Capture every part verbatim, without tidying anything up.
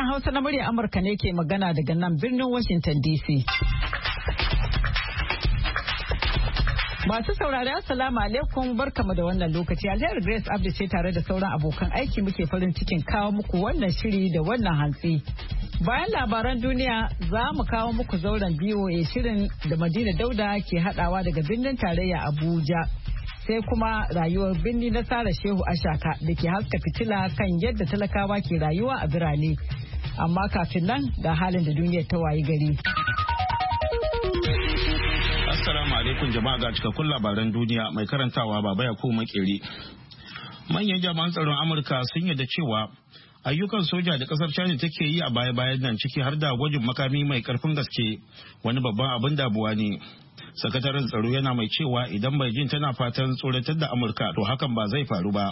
Hausa na murya Amurka ne ke magana daga nan birnin Washington D C. Masu saurari assalamu alaikum barkamu da wannan lokaci. Alheri Grace Abdi ce tare da sauran abokan aiki muke farin cikin kawo muku wannan shiri da wannan hantsi. Bayan labaran duniya za mu kawo muku zauren B O A shirin da Madina Dauda ke hadawa daga birnin tarayya Abuja. Sai kuma rayuwar birni na Sara Shehu Ashaka da ke haska fitila kan yadda talakawa ke rayuwa a birane. Amma kafin nan ga halin da duniyar ta wayi gari. Assalamu alaikum jama'a ga cikakkun labaran duniya mai karantawa Baba Yakubu Makeri. Manyan jami'an tsaron Amurka sun yarda cewa ayyukan soja da kasar China take yi a baya-bayan nan ciki har da gwajin makami mai karfin gaske wani babban abin damuwa ne. Sakataren tsaro yana mai cewa idan Beijing tana fatan tsoratar da Amurka to hakan ba zai faru ba.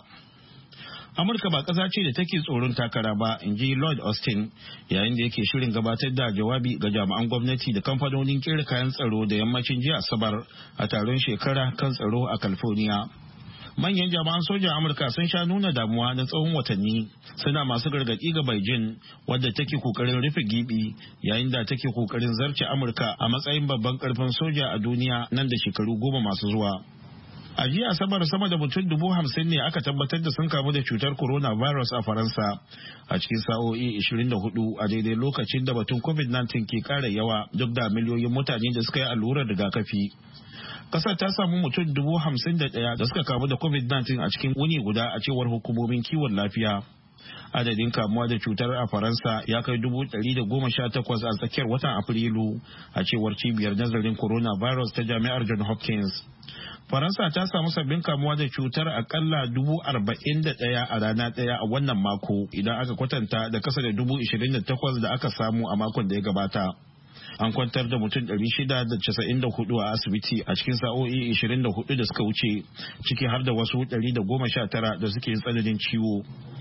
Amurka ba ƙasa ce da take tsoron takara ba, in ji Lloyd Austin yayin da yake shirin gabatar da jawabi ga jami'an gwamnati da kamfanonin kera kayan tsaro da yammacin jiya Asabar a taron shekara kan tsaro a California. Manyan jami'an sojan Amurka sun sha nuna damuwa na tsawon watanni suna masu gargaɗi ga Beijing wadda take kokarin rufe gibi yayin da take kokarin zarce Amurka a matsayin babban karfin soja a duniya nan da shekaru goma masu zuwa. A jiya Asabar sama da mutum dubu hamsin ne aka tabbatar da sun kamu da cutar coronavirus a Faransa a cikin sa'o'i ashirin da hudu a daidai lokacin da batun covid nineteen ke kara yawa duk da miliyoyin mutane da suka yi allurar rigakafi. Kasar ta samu mutum dubu hamsin da ɗaya da suka kamu da covid nineteen a cikin wuni guda a cewar hukumomin kiwon lafiya. Adadin kamuwa da cutar a Faransa ya kai dubu ɗari da goma sha takwas a tsakiyar watan Afrilu a cewar cibiyar nazarin coronavirus ta jami'ar John Hopkins. Faransa ta samu sabbin kamuwa da cutar akalla dubu arba'in da ɗaya a rana ɗaya a wannan mako idan aka kwatanta da kasa da dubu ishirin da takwas da aka samu a makon da ya gabata. An kwantar da mutum ɗari shida da casa'in da hudu a asibiti a cikin sa'o'i ashirin da hudu da suka wuce, ciki har da wasu ɗari da goma sha tara da suke tsananin ciwo.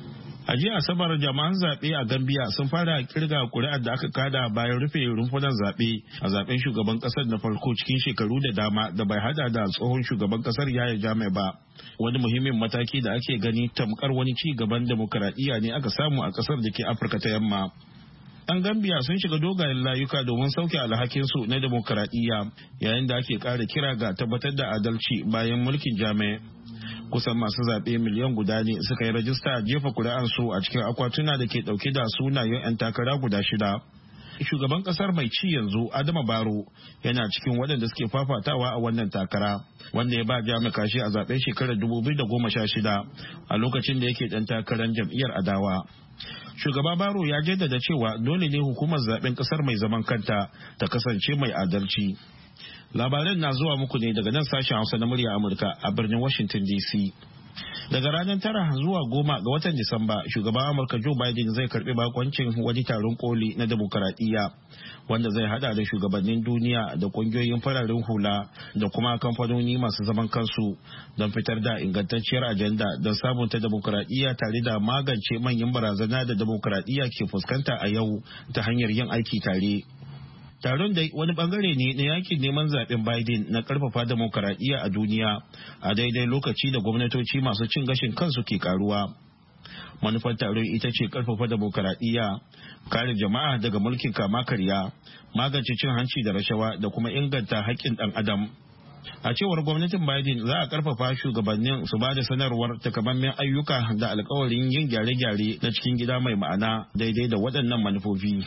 A jiya Asabar jami'an zaɓe a Gambia sun fara kirga ƙuri'ar da aka kada bayan rufe rumfunan zaɓe a zaɓen shugaban ƙasar na farko cikin shekaru da dama da bai hada da tsohon shugaban ƙasar Yaya Jammeh ba. Wani muhimmin mataki da ake gani tamkar wani ci gaban demokaradiyya ne aka samu a ƙasar da ke Afirka ta Yamma. Ɗan Gambia sun shiga dogayen layuka domin sauke alhakinsu na demokaradiyya yayin da ake ƙara kira ga tabbatar da adalci bayan mulkin Jammeh. Kusan masu zaɓe miliyan guda ne suka yi rajista jefa kuri'ansu a cikin akwatuna da ke ɗauke da sunayen 'yan takara guda shida. Shugaban ƙasar mai ci yanzu Adama Barrow yana cikin waɗanda suke fafatawa a wannan takara wanda ya ba Jammeh kashi a zaɓen shekarar dubu biyu da goma sha shida a lokacin da yake ɗan takarar jam'iyyar adawa. Shugaba Barrow ya jaddada cewa dole ne hukumar zaɓen ƙasar mai zaman kanta ta kasance mai adalci. Labaran na zuwa muku ne daga nan sashen Hausa na murya Amurka a birnin Washington D C. Daga ranar tara zuwa goma ga watan Disamba, shugaban Amurka Joe Biden zai karbi bakoncin wani taron koli na demokaradiyya wanda zai hada da shugabannin duniya da kungiyoyin fararen hula da kuma kamfanoni masu zaman kansu don fitar da ingantacciyar ajanda don sabunta demokaradiyya tare da magance manyan barazana da demokaradiyya ke fuskanta a yau ta hanyar yin aiki tare. Taron da wani bangare ne na yakin neman zaben Biden na karfafa demokaradiyya a duniya a daidai lokaci da gwamnatoci masu cin gashin kansu ke karuwa. Manufar taron ita ce karfafa demokaradiyya, kare jama'a daga mulkin kama karya, magance cin hanci da rashawa da kuma inganta haƙƙin ɗan adam. A cewar gwamnatin Biden za a karfafa shugabannin su ba da sanarwar takamaiman ayyuka da alkawarin yin gyare-gyare na cikin gida mai ma'ana daidai da waɗannan manufofi.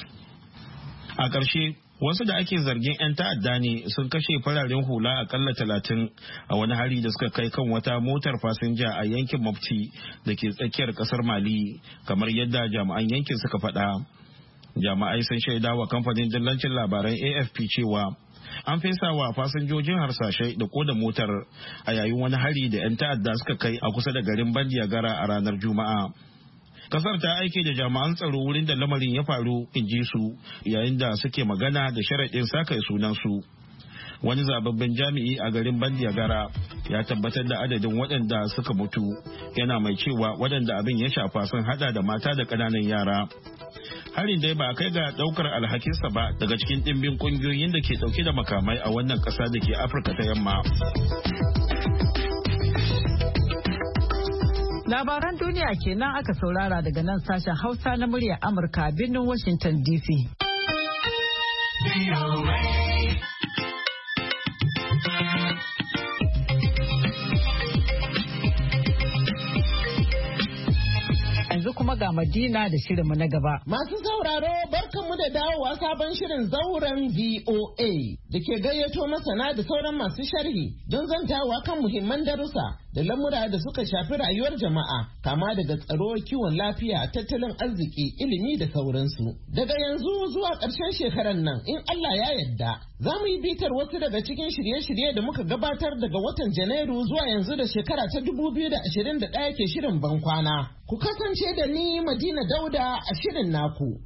A ƙarshe, wasu da ake zargin 'yan ta'adda ne sun kashe fararen hula akalla talatin a wani hari da suka kai kan wata motar fasinja a yankin Mopti da ke tsakiyar kasar Mali, kamar yadda jami'an yankin suka faɗa. Jami'ai sun shaida wa kamfanin dillancin labaran A F P cewa an fesa wa fasinjojin harsashai da koda motar a yayin wani hari da 'yan ta'adda suka kai a kusa da garin Bandiagara a ranar Juma'a. Kasar ta aike da jami'an tsaro wurin da lamarin ya faru, in ji su, yayin da suke magana da sharaɗin saka sunansu. Wani zababben jami'i a garin Bandiagara ya tabbatar da adadin waɗanda suka mutu, yana mai cewa waɗanda abin ya shafa sun hada da mata da ƙananan yara. Harin dai ba a kai ga ɗaukar alhakinsa ba daga cikin ɗimbin ƙungiyoyin da ke ɗauke da makamai a wannan ƙasa da ke Afirka ta Yamma. Labaran duniya kenan aka saurara daga nan sashen Hausa na muryar Amurka birnin Washington D C. Yanzu kuma ga Madina da shirinmu na gaba. Masu sauraro barkanmu da dawowa sabon shirin zauren V O A da ke gayyato masana da sauran masu sharhi don zantawa kan muhimman darussa da lamura da suka shafi rayuwar jama'a kama daga tsaro, kiwon lafiya, tattalin arziki, ilimi da sauransu. Daga yanzu zuwa ƙarshen shekarar nan in Allah ya yarda za mu yi bitar wasu daga cikin shirye-shirye da muka gabatar daga watan Janairu zuwa yanzu da shekara ta dubu biyu da ashirin da ɗaya ke shirin bankwana. Ku kasance da ni Madina Dauda a shirin naku.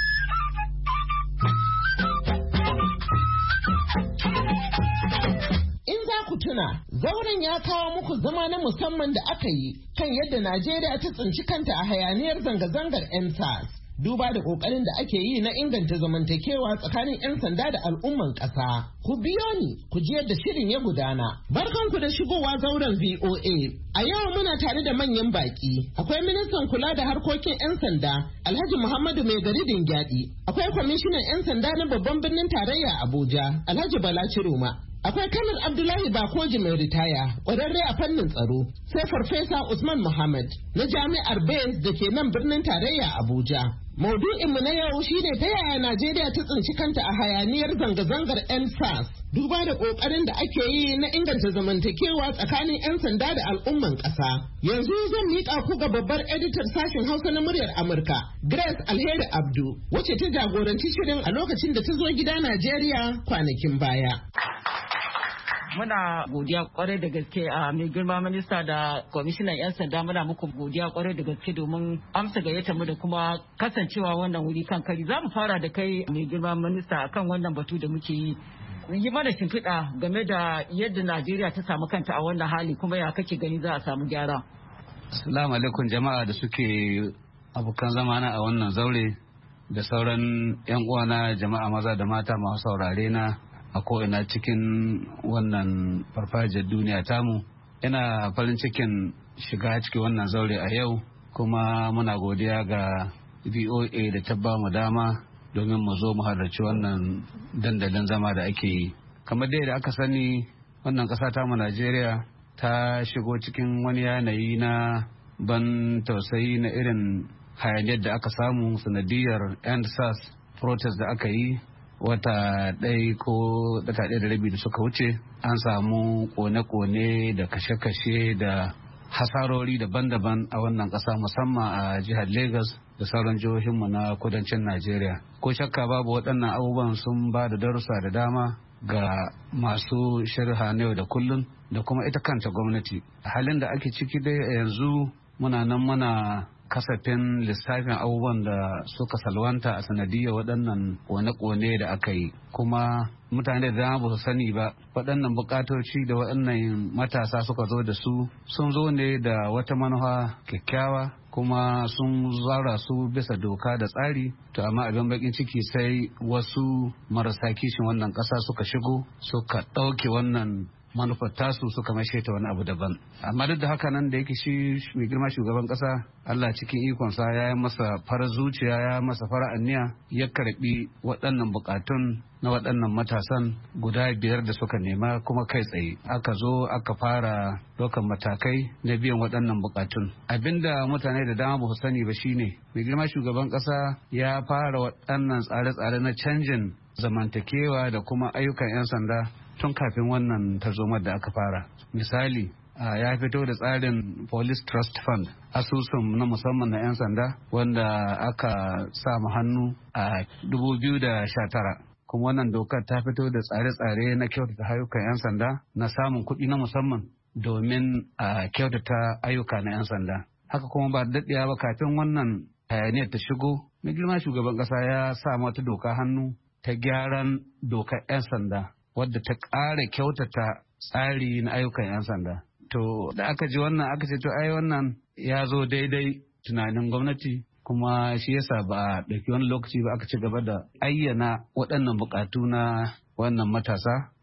In za ku tuna, zauren ya kawo muku zama na musamman da aka yi kan yadda Najeriya ta tsinci kanta a hayaniyar zanga-zangar N S A S. Duba da ƙoƙarin da ake yi na inganta zamantakewa tsakanin 'yan sanda da al'umman ƙasa. Ku biyo ni ku ji yadda shirin ya gudana. Barkanku da shigowa zauren V O A. A yau muna tare da manyan baƙi. Akwai ministan kula da harkokin 'yan sanda Alhaji Muhammadu Mai Gari Dingyadi. Akwai kwamishinan 'yan sanda na babban birnin tarayya Abuja Alhaji Bala Ciroma. Akwai Kanar Abdullahi Bakoji mai ritaya, ƙwararre a fannin tsaro, sai Farfesa Usman Muhammad na Jami'ar Bayes da ke nan birnin tarayya Abuja. Maudu'inmu na yau shine ta yaya Najeriya ta tsinci kanta a hayaniyar zanga-zangar N S A S, duba da ƙoƙarin da ake yi na inganta zamantakewa tsakanin 'yan sanda da al'umman ƙasa. Yanzu zan miƙa ku ga babbar editar sashen Hausa na muryar Amurka, Grace Alheri Abdu, wacce ta jagoranci shirin a lokacin da ta zo gida Najeriya kwanakin baya. Muna godiya kwarai da gaske a mai girma minista da kwamishinan 'yan sanda, muna muku godiya kwarai da gaske domin amsa gayyata mu da kuma kasancewa wannan wuri kan kari. Za mu fara da kai mai girma minista akan wannan batu da muke yi. Yi mana shimfiɗa game da yadda Najeriya ta samu kanta a wannan hali kuma ya kake gani za a samu gyara. Assalamu alaikum jama'a da suke abokan zamana a wannan zaure da sauran 'yan uwana jama'a maza da mata masu saurare na a ko'ina cikin wannan farfajiyar duniya tamu. Ina farin cikin shiga cikin wannan zaure a yau kuma muna godiya ga V O A da ta ba mu dama domin mu zo mu halarci wannan dandalin zama da ake yi. Kamar dai da aka sani wannan ƙasa tamu Najeriya ta shigo cikin wani yanayi na ban tausayi na irin hayaniyar da aka samu sanadiyar N S A S protest da aka yi wata ɗaya ko daga ɗaya da rabi da suka wuce. An samu kone-kone da kashe-kashe da hasarori daban-daban a wannan ƙasa musamman a jihar Lagos da sauran jihohinmu na kudancin Najeriya. Ko shakka babu waɗannan abubuwan sun ba da darussa da dama ga masu sharha na yau da kullum da kuma ita kanta gwamnati. A halin da ake ciki dai yanzu muna nan muna kasafin lissafin abubuwan da suka salwanta a sanadiyar waɗannan kone-kone da aka yi, kuma mutane da dama ba su sani ba waɗannan bukatoci da waɗannan matasa suka zo da su sun zo ne da wata manufa kyakkyawa kuma sun zara su bisa doka da tsari. To amma abin bakin ciki sai wasu marasa kishin wannan ƙasa suka shigo suka ɗauke wannan manufar tasu suka mashe ta wani abu daban. Amma duk da haka nan da yake shi mai girma shugaban kasa Allah cikin ikonsa ya yi masa farar zuciya, ya masa fara aniya, ya karbi waɗannan bukatun na waɗannan matasan guda biyar da suka nema kuma kai tsaye aka zo aka fara ɗaukar matakai na biyan waɗannan bukatun. Abinda mutane da dama ba su sani ba shine mai girma shugaban kasa ya fara waɗannan tsare-tsare na canjin zamantakewa da kuma ayyukan 'yan sanda tun kafin wannan tarzomar da aka fara. Misali, ya fito da tsarin Police Trust Fund, asusun na musamman na 'yan sanda wanda aka sa mu hannu a dubu biyu da sha tara. Kuma wannan dokar ta fito da tsare-tsare na kyautata ayyukan 'yan sanda na samun kuɗi na musamman domin a kyautata ayyuka na 'yan sanda. Haka kuma ba daɗewa ba kafin wannan hayaniyar ta shigo, mai girma shugaban ƙasa ya sa wata doka hannu ta gyaran dokar 'yan sanda wadda ta ƙara kyautata tsari na ayyukan 'yan sanda. To da aka ji wannan aka ce to ai wannan ya zo daidai tunanin gwamnati kuma shi yasa ba a ɗauki wani lokaci ba aka ci gaba da ayyana waɗannan buƙatu na wannan matasa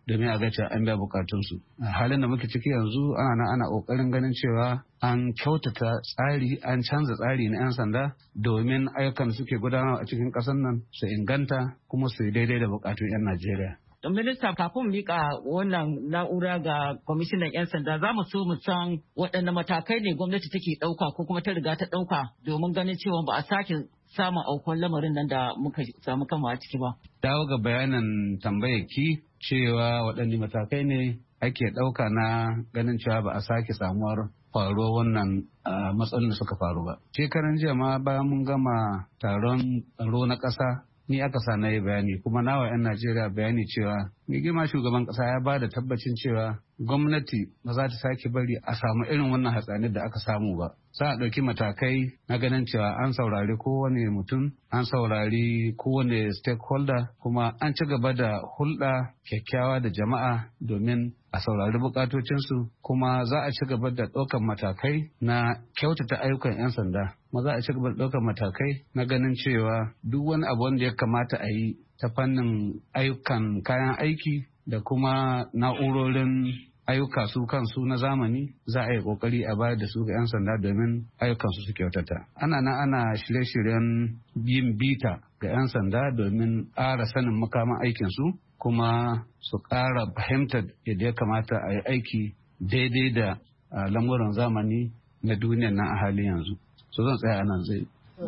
domin a ga cewa an biya bukatunsu. A halin da muke ciki yanzu ana nan ana kokarin ganin cewa an kyautata tsari, an canza tsari na 'yan sanda domin ayyukan suke gudanarwa a cikin ƙasar nan su inganta kuma su yi daidai da bukatun 'yan Najeriya. Minista, kafin mika wannan na'ura ga kwamishinan 'yan sanda za mu so mu san waɗanne matakai ne gwamnati take ɗauka ko kuma ta riga ta ɗauka domin ganin cewa ba a sake samun aukuwar lamarin nan da muka samu kama a ciki ba. Dawo ga bayanan tambayar ki cewa waɗanne matakai ne ake ɗauka na ganin cewa ba a sake samuwar faruwar wannan matsalolin da suka faru ba. Shekaran jiya ma bayan mun gama taron tsaro na ƙasa ni aka sa na yi bayani kuma nawa 'yan Najeriya bayani cewa mai girma shugaban kasa ya ba da tabbacin cewa gwamnati ba za ta sake bari a samu irin wannan hatsaniyar da aka samu ba. Za a ɗauki matakai na ganin cewa an saurari kowane mutum, an saurari kowane stakeholder kuma an ci gaba da hulɗa kyakkyawa da jama'a domin a saurari bukatocinsu kuma za a ci gaba da ɗaukar matakai na kyautata ayyukan 'yan sanda. Ma za a ci gaba da ɗaukar matakai na ganin cewa duk wani abu wanda ya kamata a yi ta fannin ayyukan kayan aiki da kuma na'urorin ayyuka su kansu na zamani za a yi kokari a bayar da su ga 'yan sanda domin ayyukansu su kyautata. Ana nan ana shirye-shiryen yin bita ga 'yan sanda domin ƙara sanin makaman aikinsu kuma su ƙara fahimtar yadda ya kamata a yi aiki daidai da lamuran zamani na duniyar nan a halin yanzu. So zan tsaya nan zai.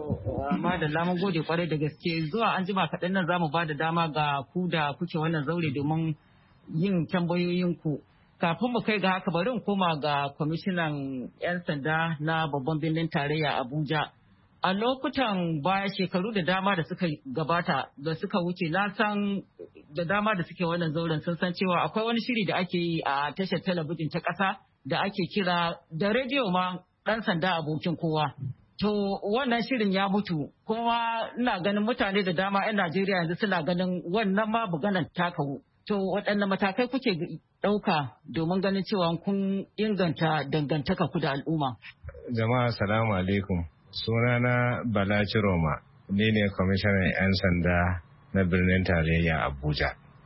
Amma da lamun gode kwarai da gaske zuwa an jima kaɗan nan za mu ba da dama ga ku da kuke wannan zaure domin yin tambayoyinku. Kafin mu kai ga haka bari in koma ga kwamishinan 'yan sanda na babban birnin tarayya Abuja. A lokutan baya shekaru da dama da suka gabata da suka wuce na san da dama da suke wannan zauren sun san cewa akwai wani shiri da ake yi a tashar talabijin ta ƙasa da ake kira da rediyo ma ɗan sanda abokin kowa. To wannan shirin ya mutu kuma ina ganin mutane da dama 'yan Najeriya yanzu suna ganin wannan ma buganan ta kawo. To waɗanne matakai kuke ɗauka domin ganin cewa kun inganta dangantaka ku da al'umma? Jama'a salamu alaikum. Sunana Bala Ciroma, ni ne kwamishinan 'yan sanda na birnin tarayya Abuja.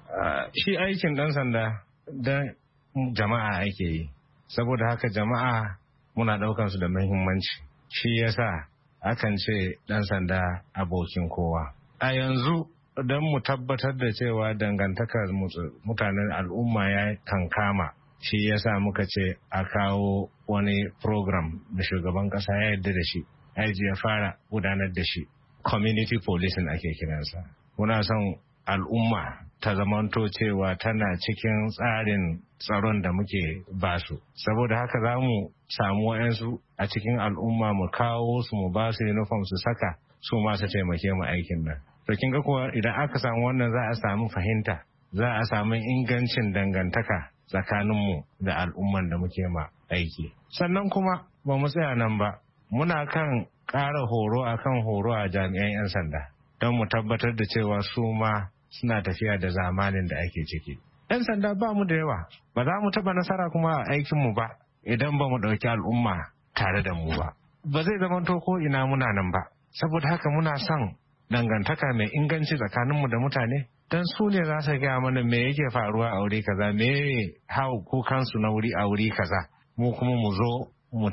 Shi aikin ɗan sanda don jama'a ake yi, saboda haka jama'a muna ɗaukan su da muhimmanci. Shi yasa akan ce ɗan sanda abokin kowa. A yanzu don mu tabbatar da cewa dangantakar mutanen al'umma ya kankama, shi yasa muka ce a kawo wani program da shugaban ƙasa ya yarda da shi, aiji ya fara gudanar da shi. Community policing ake kiransa. Muna son al'umma ta zamanto cewa tana cikin tsarin tsaron da muke basu. Saboda haka za mu samu wa'yansu a cikin al'umma mu kawo su mu ba su uniform su saka su ma su taimake mu aikin nan. To kin ga kuwa idan aka samu wannan za a samu fahimta, za a samu ingancin dangantaka tsakaninmu da al'umman da muke ma aiki. Sannan kuma ba mu tsaya nan ba, muna kan ƙara horo akan horo a jami'an 'yan sanda don mu tabbatar da cewa su ma suna tafiya da zamanin da ake ciki. 'Yan sanda ba mu da yawa, ba za mu taɓa nasara kuma a aikinmu ba idan ba mu ɗauki al'umma tare da mu ba. Ba zai zamanto ko ina muna nan ba, saboda haka muna son dangantaka mai inganci tsakaninmu da mutane don su ne za su gaya mana me yake faruwa a wuri kaza, me hau kukansu na wuri a wuri kaza, mu kuma mu zo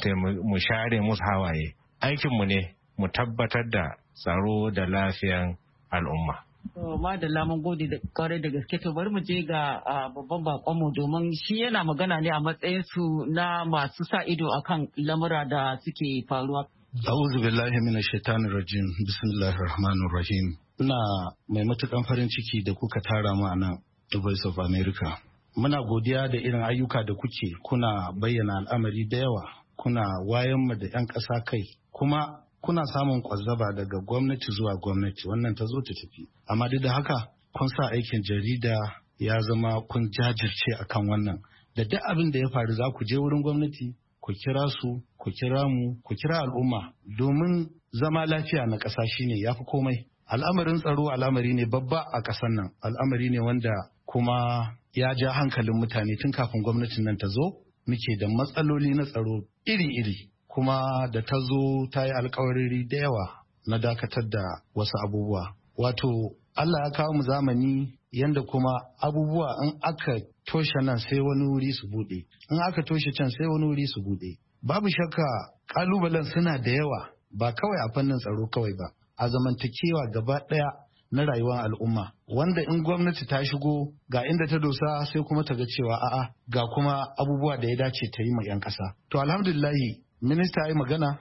mu share musu hawaye. Aikinmu ne mu tabbatar da tsaro da lafiyan al'umma. Ma da lamun gode da kwarai da gaske to bari mu je ga babban bakonmu domin shi yana magana ne a matsayin su na masu sa ido akan lamura da suke faruwa. A'udhu billahi minash shaitanir rajim. Bismillahir rahmanir rahim. Ina mai matukan farin ciki da kuka tara mu a nan The Voice of America. Muna godiya da irin ayyuka da kuke, kuna bayyana al'amari da yawa, kuna wayan mu da 'yan ƙasa kai, kuma kuna samun kwazzaba daga gwamnati zuwa gwamnati, wannan ta zo ta tafi. Amma duk da haka kun sa aikin jarida ya zama kun jajirce akan wannan. Da duk abin da ya faru za ku je wurin gwamnati, ku kira su, ku kira mu, ku kira al'umma domin zama lafiya na ƙasa shine yafi komai. Al'amarin tsaro al'amari ne babba a ƙasar nan, al'amari ne wanda kuma ya ja hankalin mutane tun kafin gwamnatin nan ta zo. Muke da matsaloli na tsaro iri-iri, kuma da ta zo ta yi alkawariri da yawa na dakatar da wasu abubuwa. Wato Allah ya kawo mu zamani yanda kuma abubuwa in aka toshe nan sai wani wuri su bude, in aka toshe can sai wani wuri su bude. Babu shakka kalubalen suna da yawa, ba kawai a fannin tsaro kawai ba, a zamantakewa gaba ɗaya na rayuwar al'umma, wanda in gwamnati ta shigo ga inda ta dosa sai kuma ta ga cewa a'a ga kuma abubuwa da ya dace ta yi ma 'yan ƙasa. To alhamdulillahi minista ya yi magana,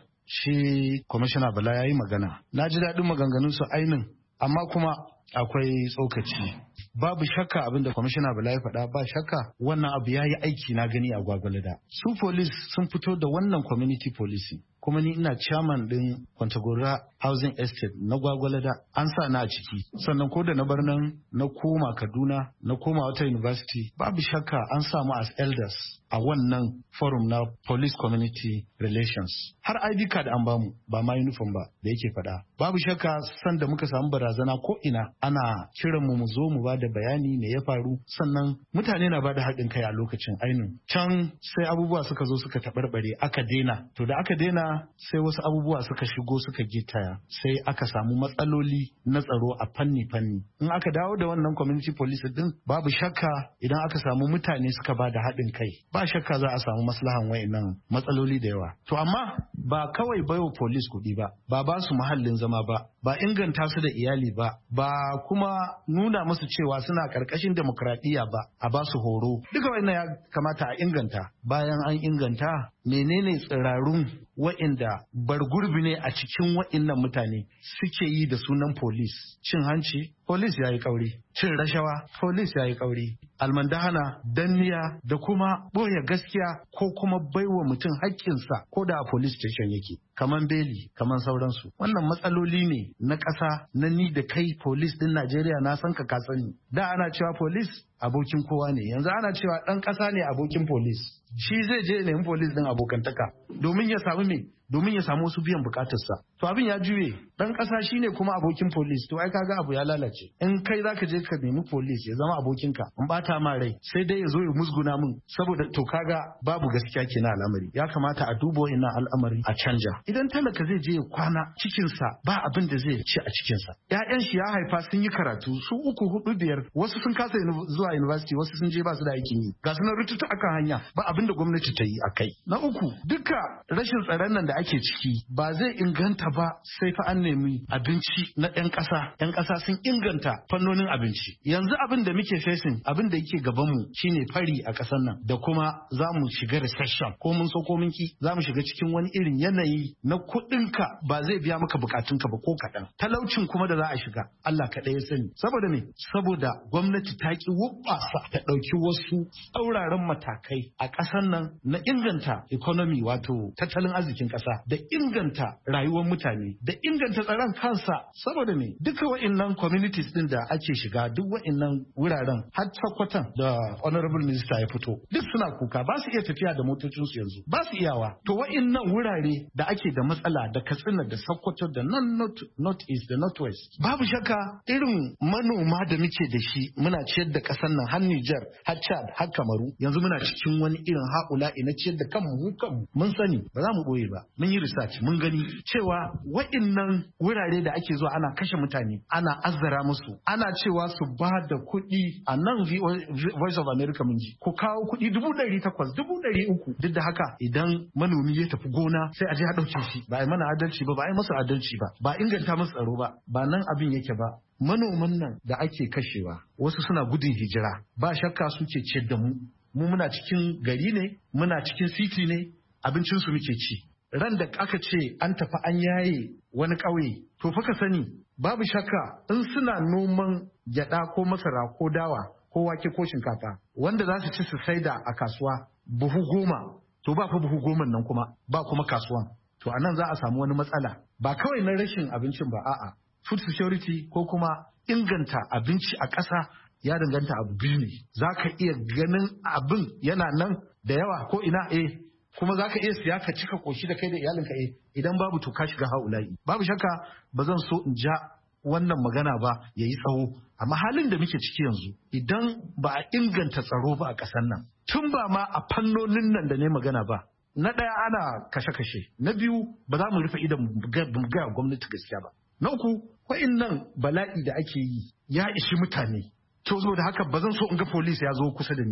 shi kwamishina Bala ya yi magana, na ji daɗin maganganun su ainin, amma kuma akwai tsokaci. Babu shakka abin da kwamishina Bala ya faɗa, ba shakka wannan abu ya yi aiki na gani a Gwagwalada. Su police sun fito da wannan community policing, kuma ni ina chairman din Kwantagora Housing Estate na Gwagwalada, an sa na a ciki. Sannan ko da na bar nan na koma Kaduna, na koma wata university, babu shakka an samu as elders a wannan forum na police community relations. Har I D card an bamu, ba ma uniform ba da yake faɗa. Babu shakka san da muka samu barazana ko ina ana kiran mu mu zo mu ba da bayani me ya faru, sannan mutane na ba da haɗin kai a lokacin ainihin. Can sai abubuwa suka zo suka taɓarɓare, aka daina. To da aka daina sai wasu abubuwa suka shigo suka gitaya, sai aka samu matsaloli na tsaro a fanni-fanni. In aka dawo da wannan community police din, babu shakka idan aka samu mutane suka ba da haɗin kai, ba shakka za a samu maslahan wayannan matsaloli da yawa. To amma ba kawai baiwa police kuɗi ba, ba ba su muhallin zama ba, ba inganta su da iyali ba, ba kuma nuna musu cewa suna karkashin demokradiyya ba, a ba su horo. Duka wannan ya kamata a inganta. Bayan an inganta, menene tsirarun wa'inda bargurbi ne a cikin wa'innan mutane suke yi da sunan police? Cin hanci, police ya yi kauri. Cin rashawa, police ya yi kauri. Almandahana, danniya da kuma ɓoye gaskiya ko kuma baiwa mutum haƙƙinsa ko da a police station yake. Kaman beli, kaman sauransu. Wannan matsaloli ne na ƙasa, na ni da kai police ɗin Najeriya, na san ka ka sani. Da ana cewa police abokin kowa ne, yanzu ana cewa ɗan ƙasa ne abokin police. Shi zai je nemi police ɗin abokantaka domin ya samu me? Domin ya samu wasu biyan bukatarsa. To abin ya juye, dan kasa shine kuma abokin police, to ai kaga abu ya lalace. In kai zaka je ka nemi police ya zama abokinka, in bata ma rai, sai dai ya zo ya musguna min, saboda to kaga babu gaskiya kenan al'amari. Ya kamata a duba wannan al'amari a canja. Idan talaka zai je ya kwana cikin sa ba abin da zai ci a cikin sa. Ƴaƴan shi ya haifa sun yi karatu, su uku hudu biyar, wasu sun kasa zuwa university, wasu sun je ba su da aikin yi. Ga sunan rututu akan hanya, ba abin da gwamnati ta yi akai. Na uku, duka rashin tsaron nan da ake ciki ba zai inganta ba sai fa an nemi abinci na 'yan ƙasa. 'Yan ƙasa sun inganta fannonin abinci. Yanzu abin da muke facing, abin da yake gabanmu shine fari a ƙasar nan, da kuma za mu shiga recession, ko mun so ko mun ki za mu shiga cikin wani irin yanayi na kuɗinka ba zai biya maka bukatunka ba ko kaɗan. Talaucin kuma da za a shiga Allah kaɗai ya sani. Saboda me? Saboda gwamnati ta ki wubbasa ta ɗauki wasu tsauraran matakai a ƙasar nan na inganta economy, wato tattalin arzikin ƙasa, da inganta rayuwar mutane, da inganta tsaron kansa. Saboda me? Duka wa'innan communities din da ake shiga, duk wa'innan wuraren har takwatan da honorable minister ya fito, duk suna kuka ba su iya tafiya da motocinsu yanzu, ba su iyawa. To wa'innan wurare da ake da matsala, da Katsina, da Sokoto, da nan north east, da north west, babu shakka irin manoma da muke da shi, muna ciyar da ƙasar nan har Niger, har Chad, har Kamaru, yanzu muna cikin wani irin haƙula'i na ciyar da kanmu mu kanmu. Mun sani, ba za mu ɓoye ba, mun yi research, mun gani cewa wa'innan wurare da ake zuwa ana kashe mutane, ana azzara musu, ana cewa su ba da kuɗi. A nan Voice of America mun ji ku kawo kuɗi dubu ɗari takwas, dubu ɗari uku. Duk da haka idan manomi ya tafi gona sai a je a ɗauke shi, ba a yi mana adalci ba, ba a yi masa adalci ba, ba inganta masa tsaro ba, ba nan abin yake ba. Manoman nan da ake kashewa, wasu suna gudun hijira, ba shakka suke ciyar da mu. Mu muna cikin gari ne, muna cikin city ne, abincinsu muke ci. Ran da aka ce an tafi an yaye wani ƙauye, to fa ka sani babu shakka in suna noman gyaɗa ko masara ko dawa ko wake ko shinkafa, wanda za su ci su saida a kasuwa buhu goma, to ba fa buhu goma nan kuma ba kuma kasuwan. To a nan za a samu wani matsala, ba kawai na rashin abincin ba, a'a food security ko kuma inganta abinci a ƙasa ya danganta abu biyu ne. Za ka iya ganin abin yana nan da yawa ko ina, eh kuma za ka iya siya ka cika koshi da kai da iyalinka, eh idan babu to ka shiga haulayi. Babu shakka ba zan so in ja wannan magana ba ya yi tsawo, amma halin da muke ciki yanzu, idan ba a inganta tsaro ba a ƙasar nan, tun ba ma a fannonin nan da ne magana ba, na ɗaya ana kashe-kashe, na biyu ba za mu rufe idan ga gwamnati gaskiya ba, na uku nan bala'i da ake yi ya ishi mutane. To saboda haka ba zan so in ga police ya zo kusa da ni ba.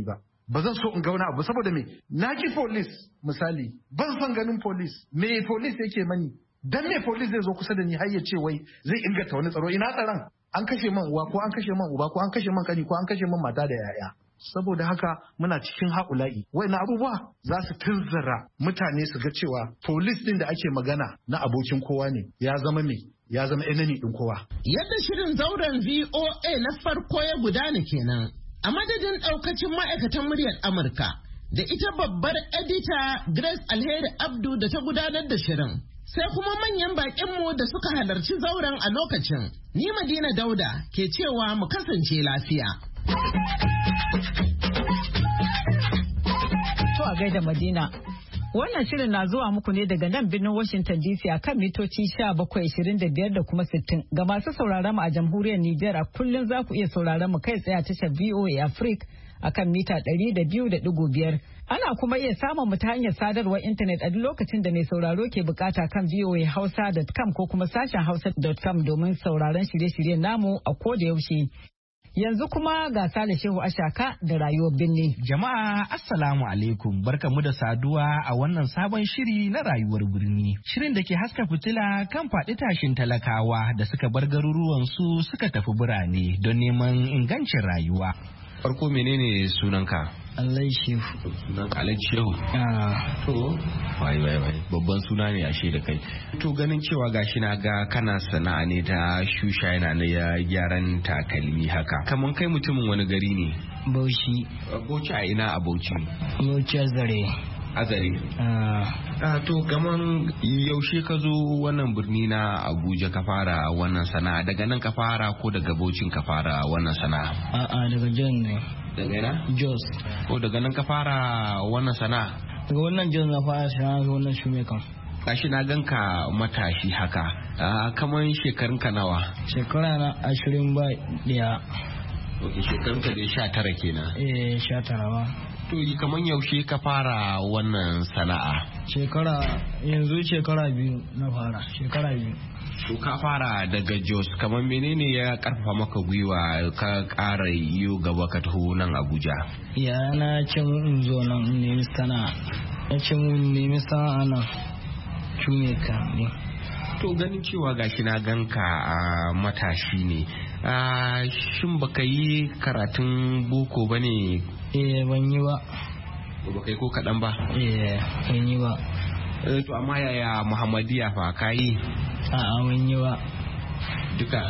ba zan so in ga wani abu saboda me na ki police misali ban son ganin police me police yake mani dan me police zai zo kusa da ni har ya ce wai zai inganta wani tsaro ina tsaron an kashe man uwa ko an kashe man uba ko an kashe man kani ko an kashe man mata da yaya saboda haka muna cikin haƙula'i waina abubuwa za su tunzara mutane su ga cewa police din da ake magana na abokin kowa ne ya zama me ya zama enemy din kowa. Yadda shirin zauren V O A na farko ya gudana kenan a madadin daukacin ma'aikatan muryar Amurka da ita babbar edita Grace Alheri Abdu da ta gudanar da shirin. Sai kuma manyan baƙinmu da suka halarci zauren a lokacin, ni Madina Dauda ke cewa mu kasance lafiya. To a gaida Madina. Wannan shirin na zuwa muku ne daga nan birnin Washington D C a kan mitoci sha bakwai ashirin da biyar da kuma sittin. Ga masu sauraron mu a jamhuriyar Nijar a kullum za ku iya sauraron mu kai tsaye a tashar V O A Africa a kan mita ɗari da biyu da ɗigo biyar. Ana kuma iya samun mu ta hanyar sadarwar intanet a duk lokacin da mai sauraro ke bukata kan v o a hausa dot com ko kuma sashen hausa dot com domin sauraron shirye-shiryen namu a koda yaushe. Yanzu kuma ga Sale Shehu Ashaka da rayuwar birni. Jama'a Assalamu alaikum, barkamu da saduwa a wannan sabon shiri na rayuwar birni. Shirin da ke haska fitila kan faɗi tashin talakawa da suka bar garuruwansu suka tafi birane don neman ingancin rayuwa. Farko menene sunanka? Allah Shehu. Sunanka Allah Shehu. Ah. To, wai wai wai babban suna ne ashe da kai. To ganin cewa gashi na ga kana sana'a ne ta shusha yana na ya gyaran takalmi haka. Kaman kai mutumin wani gari ne? Bauchi. Bauchi a ina a Bauchi? Bauchi Azare. Azare. Ah. To kaman yaushe ka zo wannan birni na Abuja ka fara wannan sana'a, daga nan ka fara ko daga Bauchin ka fara wannan sana'a? A'a daga Jos ne. Daga ina? Jos. Ko daga nan ka fara wannan sana'a? Daga wannan Jos na fara sana'a ga wannan shume kan. Gashi na ganka matashi haka. Ah, kaman shekarun ka nawa? Shekara na ashirin ba daya. Ok, shekarun ka dai sha tara kenan. Eh, sha tara ba. To kaman yaushe ka fara wannan sana'a? Shekara yanzu shekara biyu na fara, shekara biyu. To ka fara daga Jos, kaman menene ya karfafa maka gwiwa ka ƙara yiwu gaba ka taho nan Abuja? Ya na ce mun in zo nan in nemi sana'a. Ya ce mun nemi sana'a nan. Shume ka ne. To ganin cewa gashi na ganka a matashi ne. Shin baka yi karatun boko ba ne? Eh ban yi ba. Ba kai ko kaɗan ba? Eh ban yi ba. To amma yaya Muhammadiya fa ka yi? A'a ban yi ba. Duka?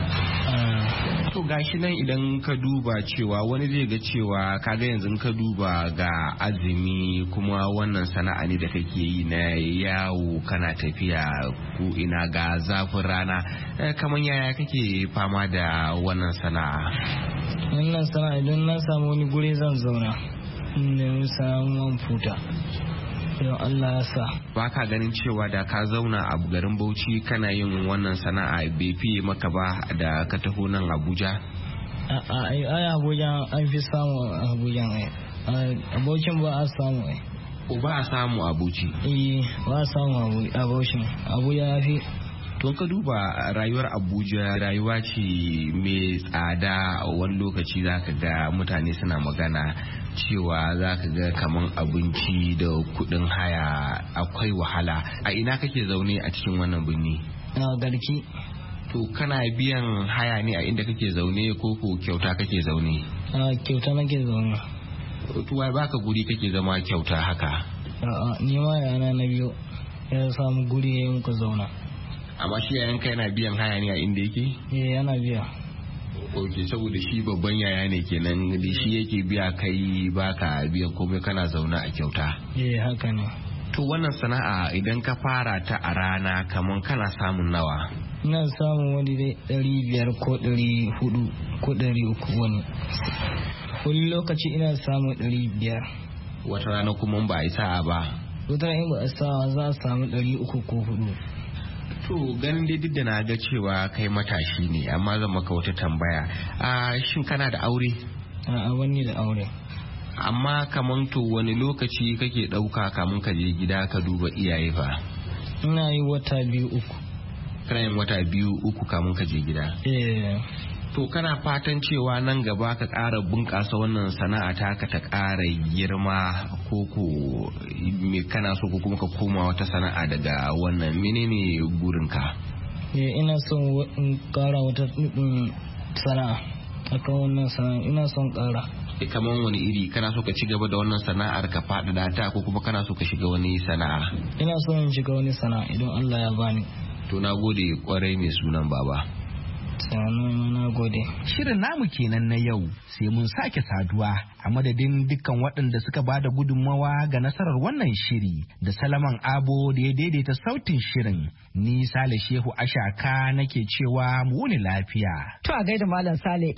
To gashi nan idan ka duba cewa wani zai ga cewa kaga yanzu ka duba ga azumi kuma wannan sana'a ne da kake yi na yawo kana tafiya ko ina ga zafin rana, kamar yaya kake fama da wannan sana'a? Wannan sana'a idan na samu wani guri zan zauna in samu futa. Yau Allah ya sa. Ba ka ganin cewa da ka zauna a garin Bauchi kana yin wannan sana'a bai fiye maka ba da ka taho nan Abuja? A'a ai Abuja an fi samu Abuja ai. A Bauchin ba a samu ai. Ko ba a samu a Bauchi? Eh ba a samu a Bauchin. Abuja ya fi. To ka duba rayuwar Abuja rayuwa ce mai tsada, wani lokaci zaka ga mutane suna magana cewa zaka ga kaman abinci da kudin haya akwai wahala. A ina kake zaune a cikin wannan birni? A Garki. To kana biyan haya ne a inda kake zaune ko ko kyauta kake zaune? A kyauta nake zaune. To wai baka guri kake zama kyauta haka? A'a ni ma yana na biyo ya samu guri ya muka zauna. Amma shi yayan ka yana biyan haya ne a inda yake? Eh yana biya. Ok, saboda shi babban yaya ne kenan da shi yake biya kai baka biyan komai kana zauna a kyauta. Eh haka ne. To wannan sana'a idan ka fara ta a rana kaman kana samun nawa? Ina samun wani dai ɗari biyar ko ɗari hudu ko ɗari uku wani. Wani lokaci ina samun ɗari biyar. Wata rana kuma ba a yi sa'a ba? Wata rana ba a sa'a za a samu ɗari uku ko hudu. To ganin dai duk da na ga cewa kai matashi ne, amma zan maka wata tambaya. A shin kana da aure? A'a wani da aure. Amma kaman to wani lokaci kake ɗauka kamun ka je gida ka duba iyaye fa? Ina yi wata biyu uku. Kana yin wata biyu uku kamun ka je gida? Eh. To kana fatan cewa nan gaba ka ƙara bunƙasa wannan sana'a ta ka ta ƙara girma ko ko me kana so ko kuma ka koma wata sana'a daga wannan menene burinka? Eh ina son in ƙara wata sana'a akan wannan sana'a ina son ƙara. Kamar wani iri kana so ka ci gaba da wannan sana'ar ka faɗaɗa ta ko kuma kana so ka shiga wani sana'a? Ina so in shiga wani sana'a idan Allah ya bani. To na gode kwarai mai sunan baba. Na gode. Shirin namu kenan na yau sai mun sake saduwa a madadin dukkan waɗanda suka ba da gudunmawa ga nasarar wannan shiri da Salaman Abo da ya daidaita sautin shirin. Ni Sale Shehu Ashaka nake cewa mu wuni lafiya. To a gaida Malam Sale.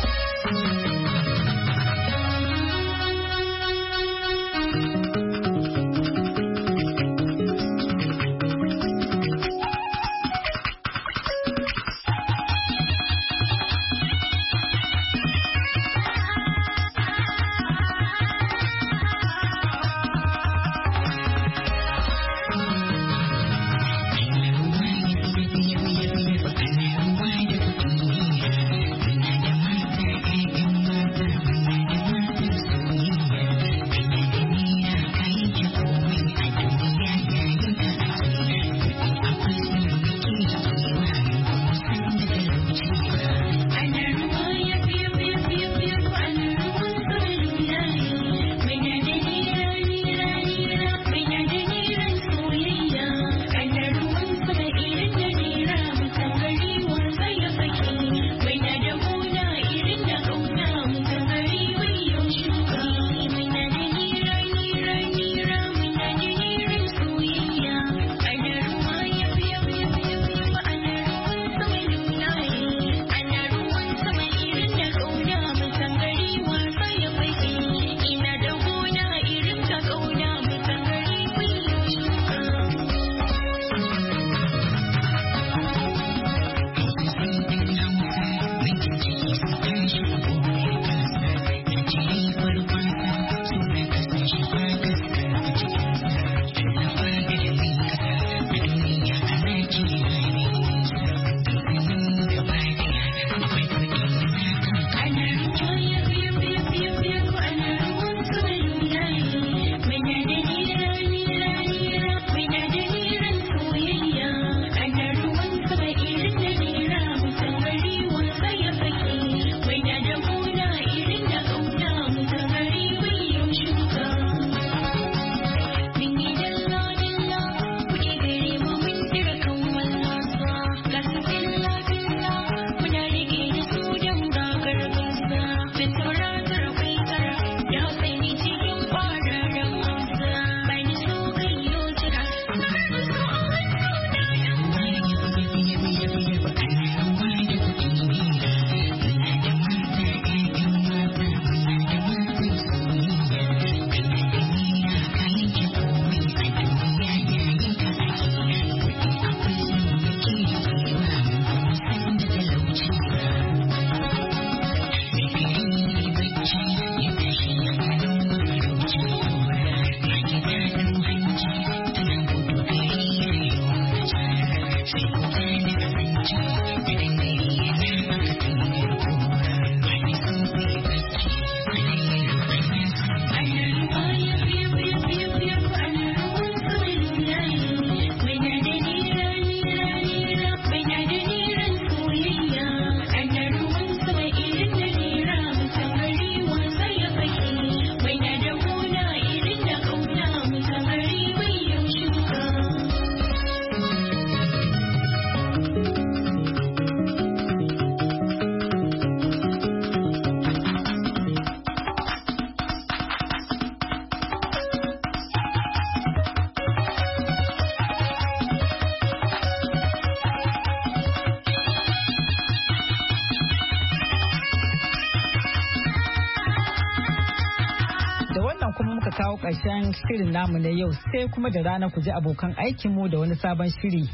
kawo ƙarshen shirin namu na yau sai kuma da rana ku ji abokan aikinmu da wani sabon shiri.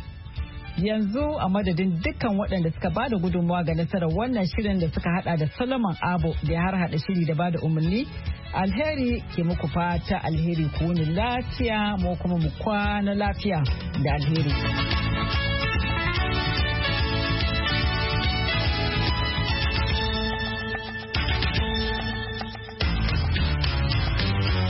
Yanzu a madadin dukkan waɗanda suka bada gudunmawa ga nasarar wannan shirin da suka hada da Solomon Abo da ya har hada shiri da bada umarni, alheri ke muku fata alheri ku wuni lafiya mu kuma mu kwana lafiya da alheri.